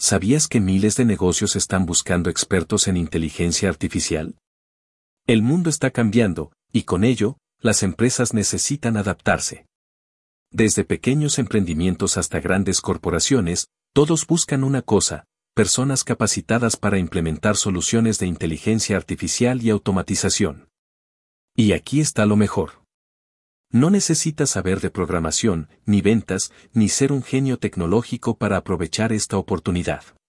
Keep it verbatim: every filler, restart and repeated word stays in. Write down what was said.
¿Sabías que miles de negocios están buscando expertos en inteligencia artificial? El mundo está cambiando, y con ello, las empresas necesitan adaptarse. Desde pequeños emprendimientos hasta grandes corporaciones, todos buscan una cosa: personas capacitadas para implementar soluciones de inteligencia artificial y automatización. Y aquí está lo mejor. No necesitas saber de programación, ni ventas, ni ser un genio tecnológico para aprovechar esta oportunidad.